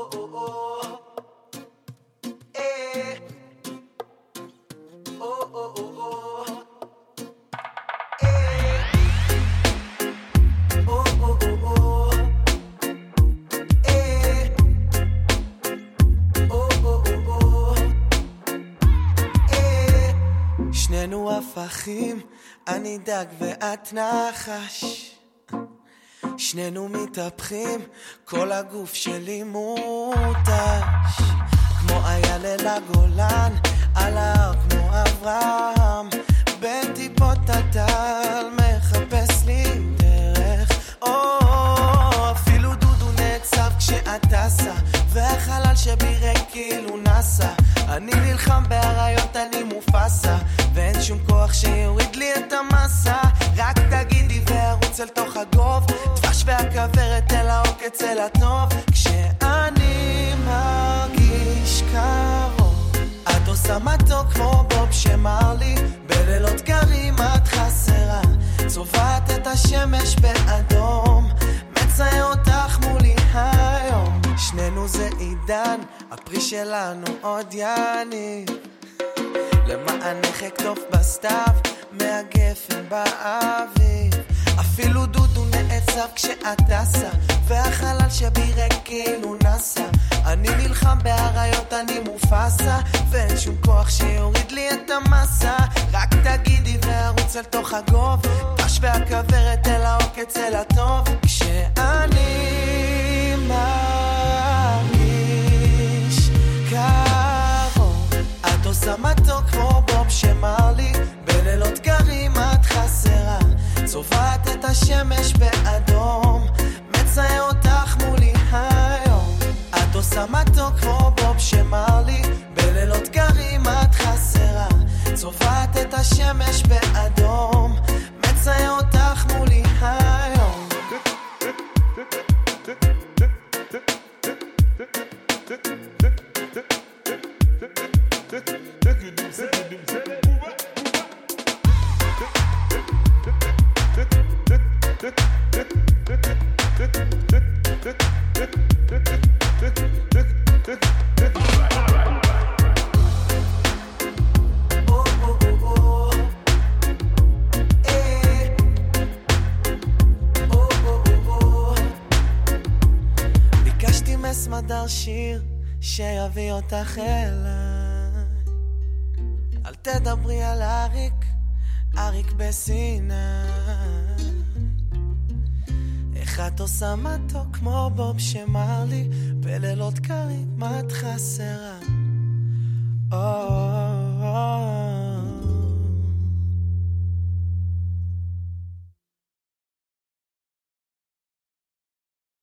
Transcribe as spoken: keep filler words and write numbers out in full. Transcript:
שנינו הפכים, אני דג ואת נחש, שנינו מתהפכים, כל הגוף שלי מותש, כמו אייל אל הגולן, על ההר כמו אברהם, בין טיפות הטל מחפש לי דרך, או אפילו דודו נעצב כשאת טסה, והחלל שבירק כאילו נסה, אני נלחם בהריות, אני מופסה, ואין שום כוח שיוריד לי את המסה, רק תגידי וערוץ אל תוך הגוב, דבש והכברת אל העוקץ אל הטוב, כשאני מרגיש קרוב, את עושה מתוק כמו בוב שמר לי, בלילות קרים את חסרה, צובעת את השמש באדום, מצייר אותך מולי היום, שנינו זה עידן, הפרי שלנו עוד יניב, למענך אכתוב בסתיו, מהגפן באוויר, אפילו דודו נעצב כשאת טסה, והחלל שבירק כאילו נסה, אני נלחם בהריות, אני מופסה, ואין שום כוח שיוריד לי את המסה, רק תגידי וערוץ אל תוך הגוב, דש והכברת אל העוקץ אל הטוב, כשאני מרגיש קרוב, את עושה מתוק כמו בוב שמר לי, בלילות קרים את חסרה, צובעת את השמש באדום, מצייר אותך מולי היום, את עושה מתוק כמו בוב שמר לי, בלילות קרים את חסרה, צובעת את השמש באדום, מצייר אותך מולי היום. ביקשתי מסמדר שיר שיביא אותך אליי, אל תדברי על אריק, אריק בסיני, איך את עושה מתוק כמו בוב שמר לי, בלילות קרים את חסרה, oh.